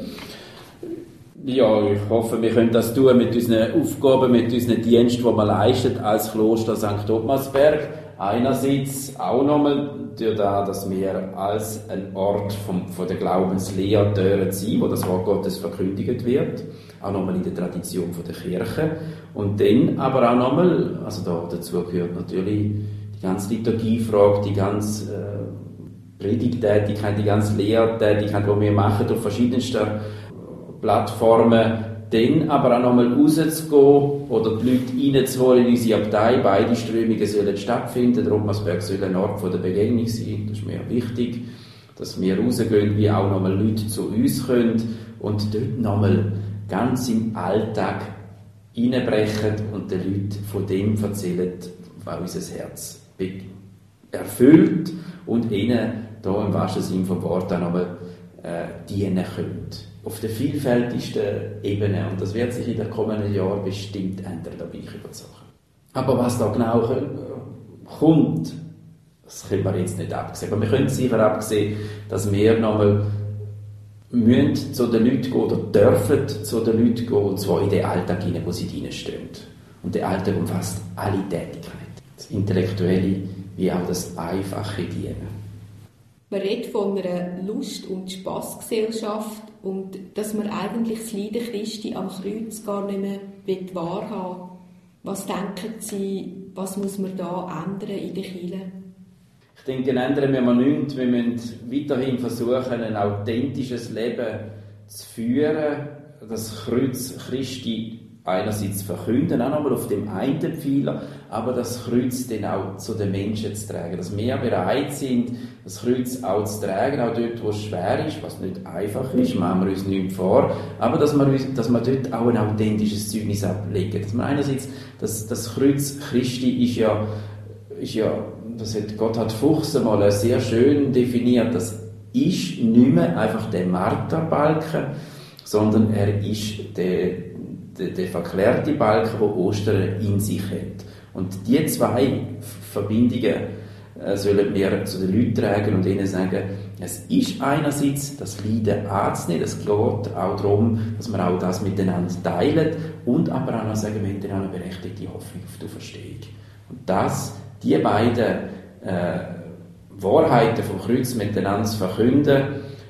Ja, ich hoffe, wir können das tun mit unseren Aufgaben, mit unseren Diensten, die wir leisten als Kloster Sankt Ottmarsberg. Einerseits auch nochmal durch das, dass wir als ein Ort vom, von der Glaubenslehre dürfen sein, wo das Wort Gottes verkündigt wird. Auch nochmal in der Tradition von der Kirche. Und dann aber auch nochmal, also da dazu gehört natürlich die ganze Liturgiefrage, die ganze äh, Predigtätigkeit, die ganze Lehrtätigkeit, die wir machen auf verschiedensten Plattformen, dann aber auch nochmal rauszugehen oder die Leute reinzuholen in unsere Abtei. Beide Strömungen sollen stattfinden. Der Ottmarsberg soll ein Ort der Begegnung sein. Das ist mir wichtig, dass wir rausgehen, wie auch nochmal Leute zu uns können und dort nochmal ganz im Alltag reinbrechen und den Leuten von dem erzählen, was unser Herz erfüllt und ihnen da im wahrsten Sinne vom Wort auch nochmal äh, dienen können. Auf der vielfältigsten Ebene. Und das wird sich in den kommenden Jahren bestimmt ändern, da bin ich überzeugt. Aber was da genau kommt, das können wir jetzt nicht absehen. Aber wir können sicher absehen, dass wir nochmal müssen zu den Leuten gehen oder dürfen zu den Leuten gehen, und zwar in den Alltag hinein, wo sie drinstehen. Und der Alltag umfasst alle Tätigkeiten. Das Intellektuelle wie auch das einfache Dienen. Man redet von einer Lust- und Spassgesellschaft und dass man eigentlich das Leiden Christi am Kreuz gar nicht mehr wahrhaben will. Was denken Sie, was muss man da ändern in der Kirche? Ich denke, ändern müssen wir nichts. Wir müssen weiterhin versuchen, ein authentisches Leben zu führen, das Kreuz Christi einerseits verkünden, auch nochmal auf dem einen Pfeiler, aber das Kreuz dann auch zu den Menschen zu tragen. Dass wir bereit sind, das Kreuz auch zu tragen, auch dort, wo es schwer ist, was nicht einfach ist, machen wir uns nichts vor, aber dass wir, uns, dass wir dort auch ein authentisches Zeugnis ablegen. Dass wir einerseits, das, das Kreuz Christi ist ja, ist ja, das hat Gott hat Fuchs einmal sehr schön definiert, das ist nicht mehr einfach der Marterbalken, sondern er ist der Der, der verklärte Balken, der Ostern in sich hat. Und die zwei Verbindungen äh, sollen wir zu den Leuten tragen und ihnen sagen, es ist einerseits das Leiden anzunehmen, es geht auch darum, dass wir auch das miteinander teilen und aber auch noch sagen, wir haben dann auch eine berechtigte Hoffnung auf die Auferstehung. Und das, die beiden äh, Wahrheiten vom Kreuz miteinander zu verkünden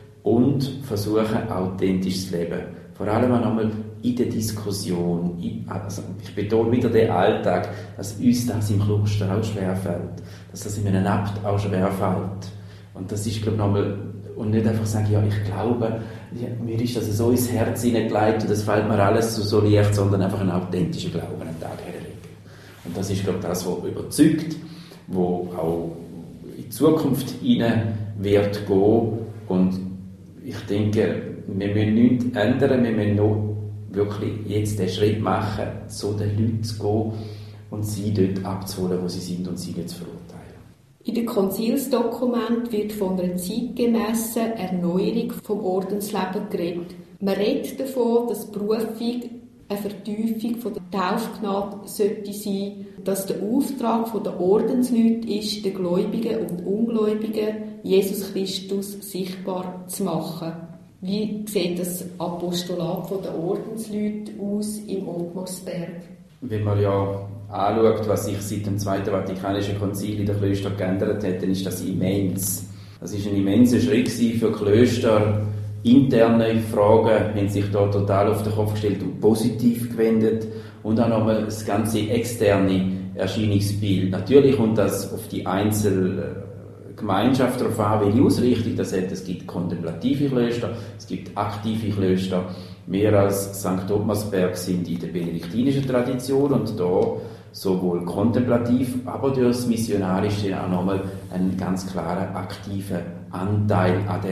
und versuchen, authentisch zu leben. Vor allem auch nochmal in der Diskussion, in, also ich betone wieder den Alltag, dass uns das im Kloster auch schwerfällt, dass das in einem Abt auch schwerfällt. Und das ist, glaube ich, nochmal, und nicht einfach sagen, ja, ich glaube, ja, mir ist das so ins Herz hineingelegt und das fällt mir alles so, so leicht, sondern einfach einen authentischen Glauben an den Tag herlegen. Und das ist, glaube ich, das, was überzeugt, wo auch in die Zukunft hinein wird gehen. Und ich denke, wir müssen nichts ändern, wir müssen noch wirklich jetzt den Schritt machen, zu den Leuten zu gehen und sie dort abzuholen, wo sie sind und sie nicht zu verurteilen. In dem Konzilsdokument wird von einer zeitgemässen Erneuerung vom Ordensleben geredet. Man redet davon, dass die Berufung eine Vertiefung von der Taufgnade sollte sein, dass der Auftrag der Ordensleute ist, den Gläubigen und Ungläubigen Jesus Christus sichtbar zu machen. Wie sieht das Apostolat der Ordensleute aus im Ottmarsberg? Wenn man ja anschaut, was sich seit dem Zweiten Vatikanischen Konzil in den Klöstern geändert hat, dann ist das immens. Das ist ein immenser Schritt für Klöster. Interne Fragen haben sich da total auf den Kopf gestellt und positiv gewendet. Und auch nochmal das ganze externe Erscheinungsbild. Natürlich kommt das auf die einzelne Gemeinschaft darauf an, welche Ausrichtung das hat. Es gibt kontemplative Klöster, es gibt aktive Klöster. Wir als Sankt Ottmarsberg sind in der benediktinischen Tradition und da sowohl kontemplativ, aber durch das Missionarische auch nochmal einen ganz klaren aktiven Anteil an dieser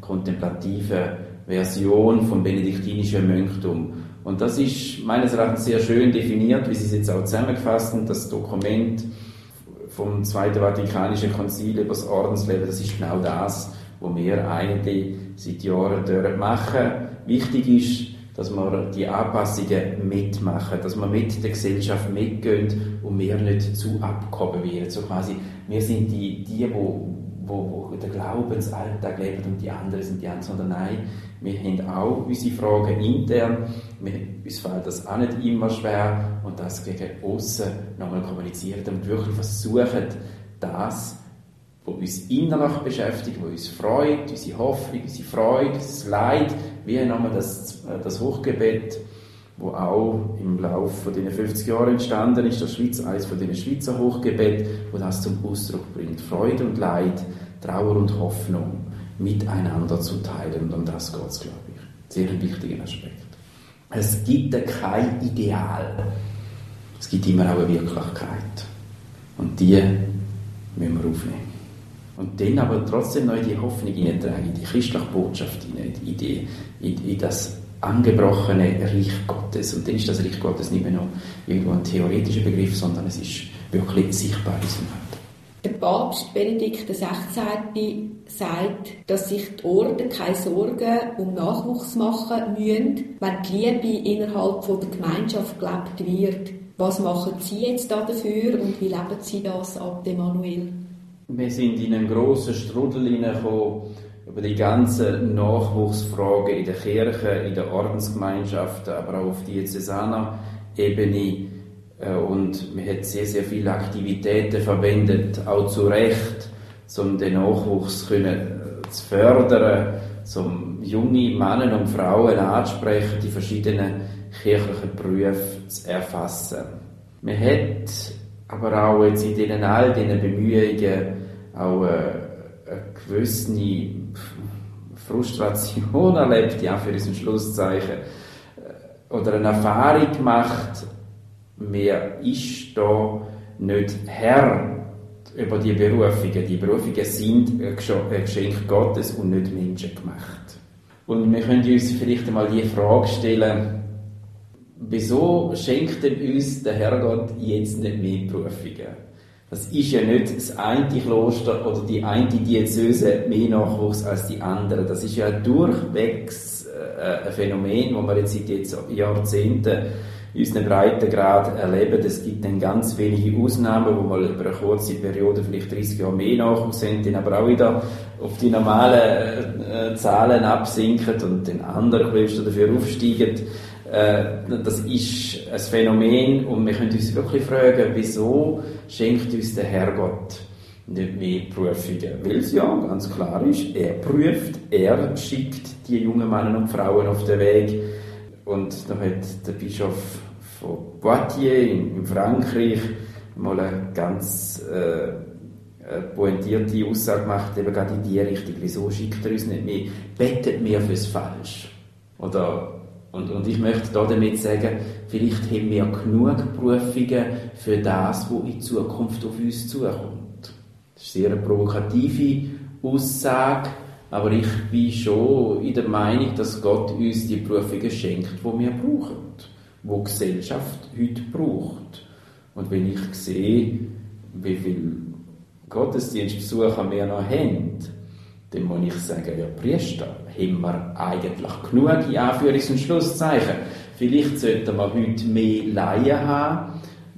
kontemplativen Version vom benediktinischen Mönchtum. Und das ist meines Erachtens sehr schön definiert, wie Sie es jetzt auch zusammengefasst haben, das Dokument vom Zweiten Vatikanischen Konzil über das Ordensleben, das ist genau das, was wir eigentlich seit Jahren dort machen. Wichtig ist, dass wir die Anpassungen mitmachen, dass wir mit der Gesellschaft mitgehen und wir nicht zu abgehoben werden. So quasi, wir sind die, die, die, wo, wo den Glaubensalltag leben und die anderen sind die anderen, sondern nein, wir haben auch unsere Fragen intern, wir, uns fällt das auch nicht immer schwer und das gegen aussen nochmal kommunizieren und wirklich versuchen, das, was uns innerlich beschäftigt, was uns freut, unsere Hoffnung, unsere Freude, das Leid, wie nochmal das, das Hochgebet, wo auch im Laufe von diesen fünfzig Jahren entstanden ist, das Schweiz, eines von diesen Schweizer Hochgebet, wo das zum Ausdruck bringt. Freude und Leid, Trauer und Hoffnung miteinander zu teilen. Und um das geht es, glaube ich. Sehr ein wichtiger Aspekt. Es gibt kein Ideal. Es gibt immer auch eine Wirklichkeit. Und die müssen wir aufnehmen. Und dann aber trotzdem noch in die Hoffnung hineintragen, in die christliche Botschaft hinein, in, die, in, in das angebrochene Reich Gottes. Und dann ist das Reich Gottes nicht mehr noch irgendwo ein theoretischer Begriff, sondern es ist wirklich sichtbar in unserem Leben. Der Papst Benedikt der Sechzehnte sagt, dass sich die Orden keine Sorgen um Nachwuchs machen müssen, wenn die Liebe innerhalb der Gemeinschaft gelebt wird. Was machen Sie jetzt dafür und wie leben Sie das ab Emanuel? Wir sind in einen grossen Strudel hineingekommen über die ganzen Nachwuchsfragen in der Kirche, in den Ordensgemeinschaften, aber auch auf diözesaner Ebene. Und wir haben sehr, sehr viele Aktivitäten verwendet, auch zu Recht, um den Nachwuchs können zu fördern, um junge Männer und Frauen anzusprechen, die verschiedenen kirchlichen Berufe zu erfassen. Man hat aber auch jetzt in diesen, all diesen Bemühungen auch eine, eine gewisse Frustration erlebt, ja, für diesen Schlusszeichen, oder eine Erfahrung gemacht, man ist da nicht Herr über die Berufungen. Die Berufungen sind ein Geschenk Gottes und nicht menschengemacht. Und wir können uns vielleicht einmal die Frage stellen, wieso schenkt denn uns der Herrgott jetzt nicht mehr Berufungen? Das ist ja nicht das eine Kloster oder die eine Diözese mehr Nachwuchs als die andere. Das ist ja durchwegs ein Phänomen, das wir jetzt seit jetzt Jahrzehnten in unseren Breitengrad erleben. Es gibt dann ganz wenige Ausnahmen, wo mal über eine kurze Periode vielleicht dreißig Jahre mehr Nachwuchs sind, dann aber auch wieder auf die normalen äh, Zahlen absinken und dann andere Klöster dafür aufsteigen. Äh, das ist ein Phänomen und wir können uns wirklich fragen, wieso schenkt uns der Herrgott nicht mehr Prüfungen? Weil es ja ganz klar ist, er prüft, er schickt die jungen Männer und Frauen auf den Weg. Und da hat der Bischof von Poitiers in, in Frankreich mal eine ganz äh, eine pointierte Aussage gemacht, eben gerade in die Richtung, wieso schickt er uns nicht mehr, bettet mehr fürs Falsch. Oder, und, und ich möchte da damit sagen, vielleicht haben wir genug Prüfungen für das, was in Zukunft auf uns zukommt. Das ist eine sehr provokative Aussage, aber ich bin schon in der Meinung, dass Gott uns die Prüfungen schenkt, die wir brauchen, die die Gesellschaft heute braucht. Und wenn ich sehe, wie viele Gottesdienstbesucher wir noch haben, dann muss ich sagen, ja, Priester, haben wir eigentlich genug, in Anführungs- und Schlusszeichen. Vielleicht sollten wir heute mehr Laien haben,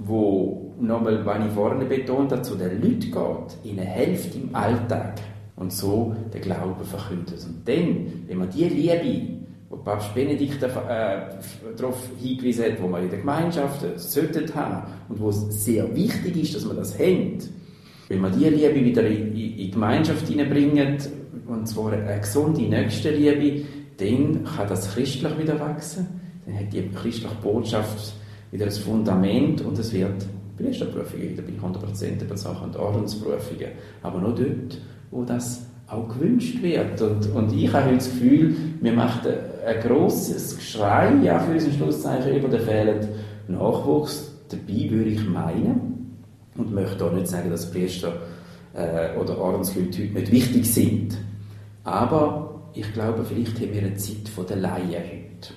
wo, nochmal, was ich vorhin betont habe, zu den Leuten geht, ihnen hilft im Alltag. Und so den Glauben verkündet. Und dann, wenn man die Liebe, wo Papst Benedikt äh, darauf hingewiesen hat, wo man in der Gemeinschaft sollten haben und wo es sehr wichtig ist, dass man das haben, wenn man die Liebe wieder in, in, in die Gemeinschaft hineinbringen, und zwar eine gesunde Nächstenliebe, dann kann das christlich wieder wachsen, dann hat die christliche Botschaft wieder ein Fundament und es wird Priesterprüfungen wieder bei hundert Prozent überzeugt und Ordensprüfungen, aber nur dort, wo das auch gewünscht wird. Und, und ich habe das Gefühl, wir machen ein, ein grosses Geschrei, ja, für unseren Schlusszeichen über den fehlenden Nachwuchs. Dabei würde ich meinen, und möchte auch nicht sagen, dass Priester äh, oder Ordensleute heute nicht wichtig sind, aber ich glaube, vielleicht haben wir eine Zeit von der Laien heute.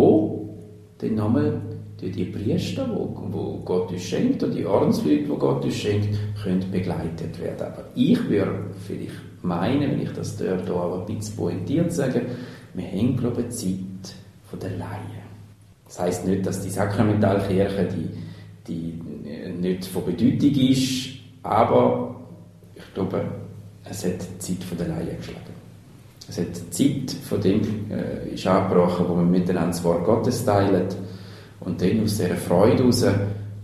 Wo dann nochmal die, die Priester, wo, wo Gott uns schenkt, und die Ordensleute, die Gott uns schenkt, können begleitet werden. Aber ich würde vielleicht meinen, wenn ich das dort auch ein bisschen pointiert sage, wir haben, glaube ich, eine Zeit von der Laien. Das heisst nicht, dass die Sakramentalkirche die, die nicht von Bedeutung ist, aber ich glaube, es hat die Zeit von der Laien geschlagen. Es hat die Zeit von dem äh, ist angebrochen, wo wir miteinander das Wort Gottes teilen und dann aus dieser Freude heraus, äh,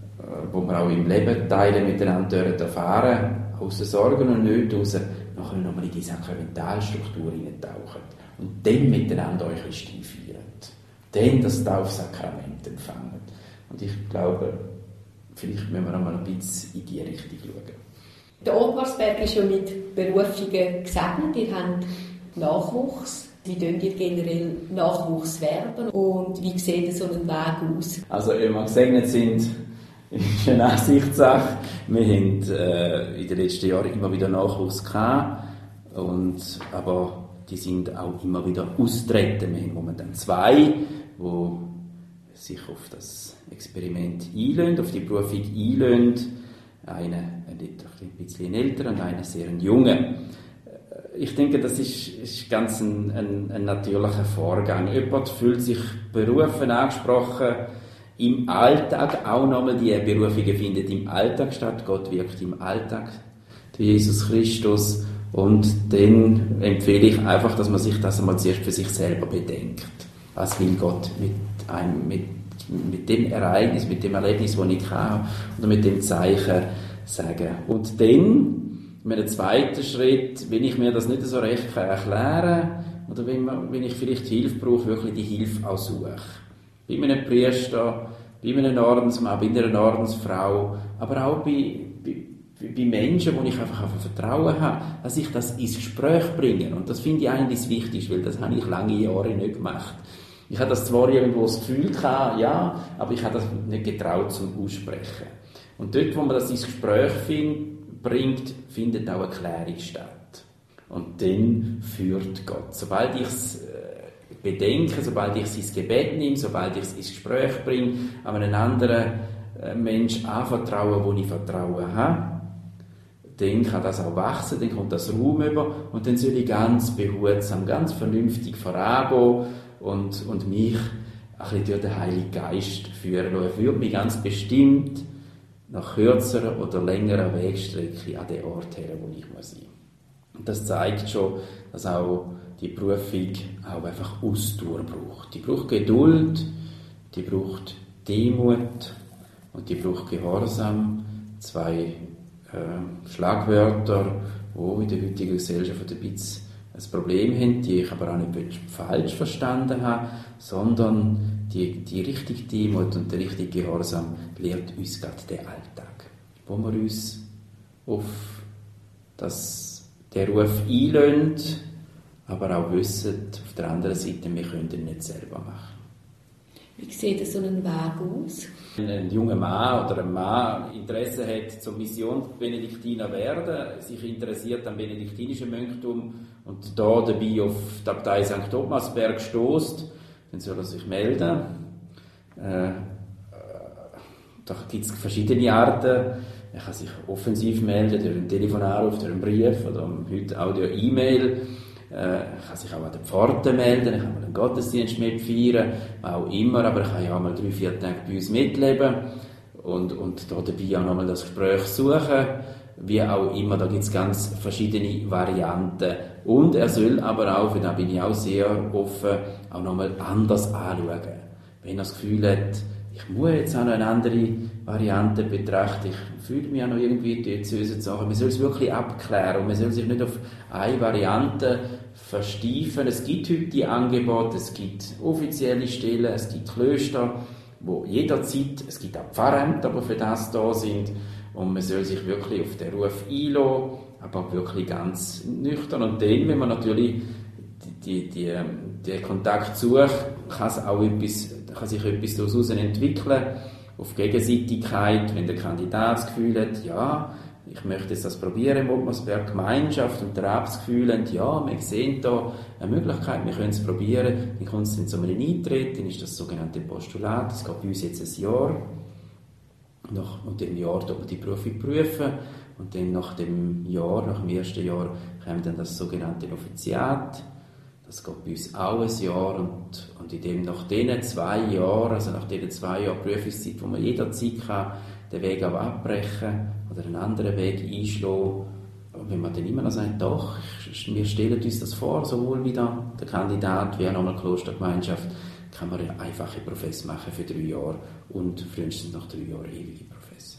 wo wir auch im Leben teilen, miteinander erfahren, aus den Sorgen und Nöten heraus, nachher nochmal in die Sakramentalstruktur hineintauchen und dann miteinander Eucharistie feiern. Dann das Taufsakrament empfangen. Und ich glaube, vielleicht müssen wir nochmal ein bisschen in die Richtung schauen. Der Ottmarsberg ist ja mit Berufungen gesegnet. Ihr habt Nachwuchs. Wie könnt ihr generell Nachwuchs werben? Und wie sieht so ein Weg aus? Also, wenn wir gesegnet sind, ist eine Ansichtssache. Wir haben äh, in den letzten Jahren immer wieder Nachwuchs gehabt. Und, aber die sind auch immer wieder austreten. Wir haben momentan zwei, die sich auf das Experiment einlösen, auf die Berufung einlösen. Einer ein bisschen älter und einer sehr junger. Ich denke, das ist, ist ganz ein, ein, ein natürlicher Vorgang. Jemand fühlt sich berufen, angesprochen, im Alltag, auch nochmal die Berufungen findet im Alltag statt. Gott wirkt im Alltag, Jesus Christus. Und dann empfehle ich einfach, dass man sich das einmal zuerst für sich selber bedenkt. Was will Gott mit einem, mit, mit dem Ereignis, mit dem Erlebnis, das ich habe, oder mit dem Zeichen sagen. Und dann, in einem zweiten Schritt, wenn ich mir das nicht so recht erklären kann, oder wenn, man, wenn ich vielleicht Hilfe brauche, wirklich die Hilfe auch suche. Bei einem Priester, bei einem Ordensmann, bei einer Ordensfrau, aber auch bei, bei bei Menschen, wo ich einfach auf Vertrauen habe, dass ich das ins Gespräch bringe. Und das finde ich eigentlich das Wichtigste, weil das habe ich lange Jahre nicht gemacht. Ich habe das zwar irgendwo das Gefühl gehabt, ja, aber ich habe das nicht getraut zum Aussprechen. Und dort, wo man das ins Gespräch find, bringt, findet auch eine Klärung statt. Und dann führt Gott. Sobald ich es äh, bedenke, sobald ich es ins Gebet nehme, sobald ich es ins Gespräch bringe, an einen anderen äh, Menschen anvertraue, wo ich Vertrauen habe, dann kann das auch wachsen, dann kommt das Raum über und dann soll ich ganz behutsam, ganz vernünftig vorangehen und, und mich ein bisschen durch den Heiligen Geist führen. Und er führt mich ganz bestimmt nach kürzerer oder längerer Wegstrecke an den Ort her, wo ich muss sein. Und das zeigt schon, dass auch die Berufung auch einfach Ausdauer braucht. Die braucht Geduld, die braucht Demut und die braucht Gehorsam. Zwei äh, Schlagwörter, die in der heutigen Gesellschaft ein bisschen ein Problem haben, die ich aber auch nicht falsch verstanden habe, sondern die, die richtige Demut und der richtige Gehorsam lehrt uns gerade den Alltag, wo wir uns auf das, den Ruf einlösen, aber auch wissen, auf der anderen Seite, wir können ihn nicht selber machen. Wie sieht so ein Weg aus? Wenn ein junger Mann oder ein Mann Interesse hat, zum Missionsbenediktiner werden, sich interessiert am benediktinischen Mönchtum und da dabei auf die Abtei Sankt Thomasberg stößt, dann soll er sich melden. Äh, da gibt es verschiedene Arten. Er kann sich offensiv melden, durch einen Telefonanruf, durch einen Brief oder heute auch durch E-Mail. Er kann sich auch an den Pforten melden, er kann mal einen Gottesdienst mitfeiern, auch immer, aber er kann ja auch mal drei, vier Tage bei uns mitleben und, und da dabei auch nochmal das Gespräch suchen, wie auch immer, da gibt es ganz verschiedene Varianten. Und er soll aber auch, für da bin ich auch sehr offen, auch nochmal anders anschauen. Wenn er das Gefühl hat, ich muss jetzt auch noch eine andere Variante betrachten, ich fühle mich auch noch irgendwie diözese Sachen. Man soll es wirklich abklären und man soll sich nicht auf eine Variante versteifen. Es gibt heute die Angebote, es gibt offizielle Stellen, es gibt Klöster, wo jederzeit, es gibt auch Pfarrämter, die für das da sind und man soll sich wirklich auf den Ruf einlassen, aber wirklich ganz nüchtern. Und dann, wenn man natürlich die, die, die, den Kontakt sucht, kann, es auch etwas, kann sich etwas daraus entwickeln, auf Gegenseitigkeit, wenn der Kandidat das Gefühl hat, ja, ich möchte jetzt das probieren im Ottmarsberg, Gemeinschaft und der Rat das Gefühl haben, ja, wir sehen da eine Möglichkeit, wir können es probieren, dann kommt es dann zu einem Eintritt, dann ist das sogenannte Postulat, das geht bei uns jetzt ein Jahr, nach, und im Jahr tut man die Prüfung prüfen, und dann nach dem Jahr, nach dem ersten Jahr, kommt dann das sogenannte Offiziat. Das geht bei uns auch ein Jahr, und, und in dem, nach diesen zwei Jahren, also nach diesen zwei Jahren Prüfungszeit, wo man jederzeit kann, den Weg auch abbrechen oder einen anderen Weg einschlagen. Und wenn man dann immer noch sagt, doch, wir stellen uns das vor, sowohl wie der Kandidat wie auch nochmal Klostergemeinschaft, kann man eine einfache Profess machen für drei Jahre und frühestens nach drei Jahren ewige Profess.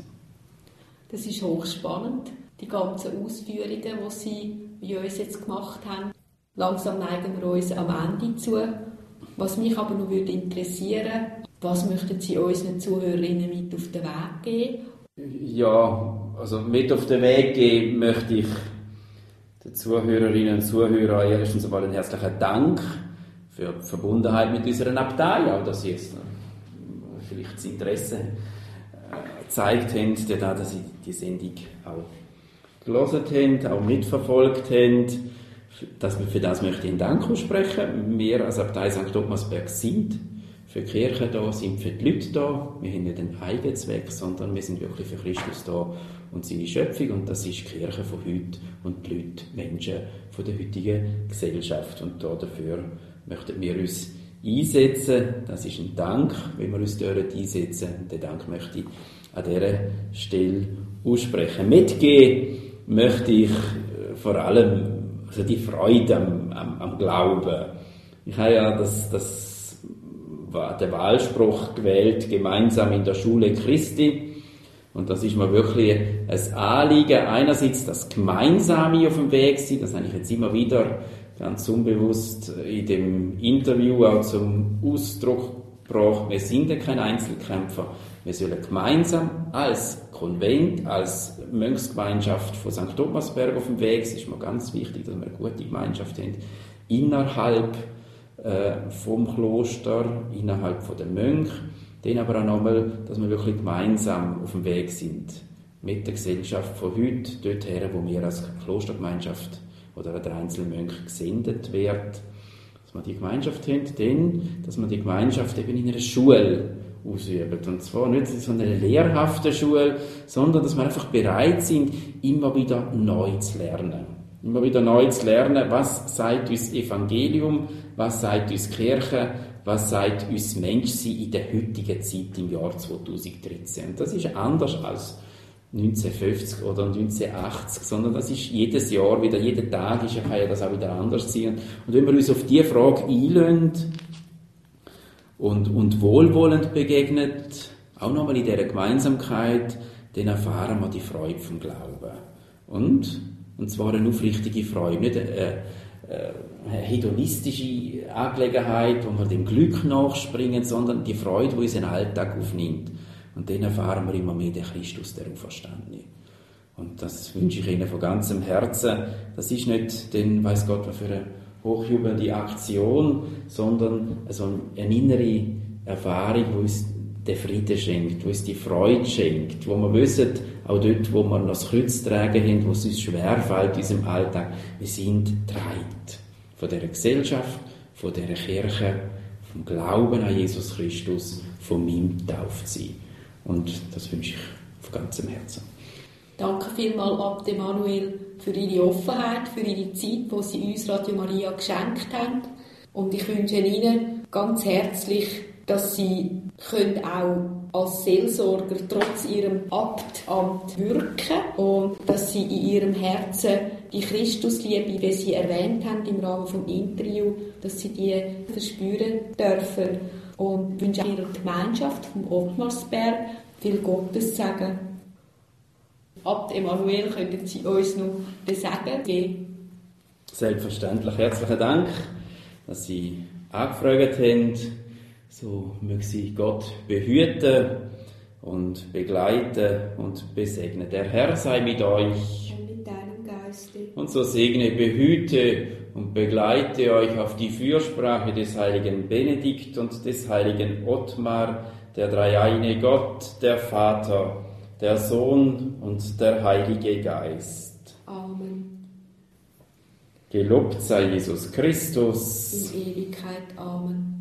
Das ist hochspannend, die ganzen Ausführungen, die Sie bei uns jetzt gemacht haben. Langsam neigen wir uns am Ende zu. Was mich aber noch würde interessieren, was möchten Sie unseren Zuhörerinnen mit auf den Weg geben? Ja, also mit auf den Weg geben möchte ich den Zuhörerinnen und Zuhörern erstens einmal einen herzlichen Dank für die Verbundenheit mit unserer Abtei, auch dass Sie jetzt vielleicht das Interesse gezeigt haben, dadurch, dass Sie die Sendung auch gelesen haben, auch mitverfolgt haben. Das, für das möchte ich einen Dank aussprechen. Wir als Abtei Sankt Ottmarsberg sind für die Kirche da, sind für die Leute da. Wir haben nicht einen Eigenzweck, sondern wir sind wirklich für Christus da und seine Schöpfung. Und das ist die Kirche von heute und die Leute, Menschen von der heutigen Gesellschaft. Und da dafür möchten wir uns einsetzen. Das ist ein Dank, wenn wir uns dort einsetzen. Den Dank möchte ich an dieser Stelle aussprechen. Mitgeben möchte ich vor allem also die Freude am, am, am Glauben. Ich habe ja das, das war der Wahlspruch gewählt, gemeinsam in der Schule Christi. Und das ist mir wirklich ein Anliegen. Einerseits das Gemeinsame auf dem Weg sein, das habe ich jetzt immer wieder ganz unbewusst in dem Interview auch zum Ausdruck gebracht. Wir sind ja kein Einzelkämpfer. Wir sollen gemeinsam als Konvent, als Mönchsgemeinschaft von Sankt Ottmarsberg auf dem Weg, es ist mir ganz wichtig, dass wir eine gute Gemeinschaft haben, innerhalb äh, vom Kloster, innerhalb von den Mönchen, dann aber auch nochmal, dass wir wirklich gemeinsam auf dem Weg sind, mit der Gesellschaft von heute, dorthin, wo wir als Klostergemeinschaft oder der einzelne Mönch gesendet wird, dass wir die Gemeinschaft haben, dann, dass wir die Gemeinschaft eben in einer Schule ausüben. Und zwar nicht in so einer lehrhaften Schule, sondern dass wir einfach bereit sind, immer wieder neu zu lernen. Immer wieder neu zu lernen, was sagt uns Evangelium, was sagt uns Kirche, was sagt uns Menschsein in der heutigen Zeit im Jahr zweitausenddreizehn. Und das ist anders als neunzehnhundertfünfzig oder neunzehnhundertachtzig, sondern das ist jedes Jahr wieder, jeden Tag ist, kann ja das auch wieder anders sein. Und wenn wir uns auf diese Frage einlassen, Und, und wohlwollend begegnet, auch nochmal in dieser Gemeinsamkeit, dann erfahren wir die Freude vom Glauben. Und, und zwar eine aufrichtige Freude, nicht eine, eine hedonistische Angelegenheit, wo wir dem Glück nachspringen, sondern die Freude, die unseren Alltag aufnimmt. Und dann erfahren wir immer mehr den Christus, der Auferstandene. Und das wünsche ich Ihnen von ganzem Herzen. Das ist nicht, denn weiss Gott, was für eine hochjubelnde Aktion, sondern also eine innere Erfahrung, die uns den Frieden schenkt, die uns die Freude schenkt, wo wir wissen, auch dort, wo wir noch das Kreuz tragen haben, wo es uns schwerfällt in unserem Alltag, wir sind getragen von dieser Gesellschaft, von dieser Kirche, vom Glauben an Jesus Christus, von meinem Taufsein. Und das wünsche ich von ganzem Herzen. Danke vielmals, Abt Emanuel, für Ihre Offenheit, für Ihre Zeit, die Sie uns Radio Maria geschenkt haben. Und ich wünsche Ihnen ganz herzlich, dass Sie können auch als Seelsorger trotz Ihrem Abtamt wirken und dass Sie in Ihrem Herzen die Christusliebe, wie Sie erwähnt haben im Rahmen des Interviews, dass Sie die verspüren dürfen. Und wünsche Ihrer Gemeinschaft vom Ottmarsberg viel Gottes Segen. Abt Emanuel, könnten Sie uns noch den Segen geben? Selbstverständlich. Herzlichen Dank, dass Sie angefragt haben. So möge Sie Gott behüten und begleiten und besegnen. Der Herr sei mit euch. Und mit deinem Geiste. Und so segne, behüte und begleite euch auf die Fürsprache des heiligen Benedikt und des heiligen Ottmar, der dreieine Gott, der Vater, der Sohn und der Heilige Geist. Amen. Gelobt sei Jesus Christus. In Ewigkeit. Amen.